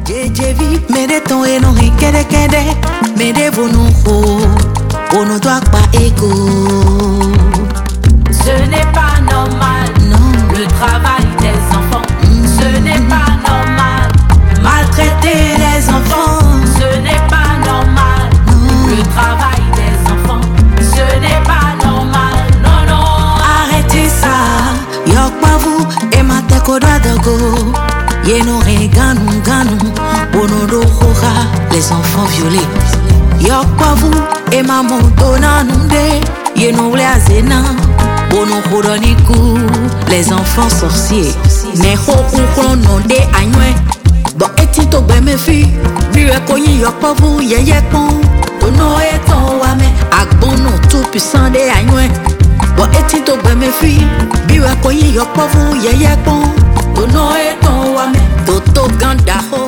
Jejevi, mede ton et non et kede kede, mede vous nous ho, on ne doit pas égo. Ce n'est pas normal, Non. le travail des enfants. Ce n'est pas normal, Maltraiter les enfants. ce n'est pas normal, Non. le travail des enfants. Ce n'est pas normal, non, non. Arrêtez ça, yok pas vous et ma teko dago. Yeno ganou ganou, onodo hora, les enfants violés. Yok pas vous et ma montona nunde, yeno azena, bono horoniku, les enfants sorciers. Ne hoku chrono de añue, bon etito be me fi, biwe konyi yok pas vous yeye kon, ono eton wame, agbono tout puissant de añue. Bon etito be me fi, biwe konyi yok pas vous yeye kon, ono eton wame, toto ganda ho.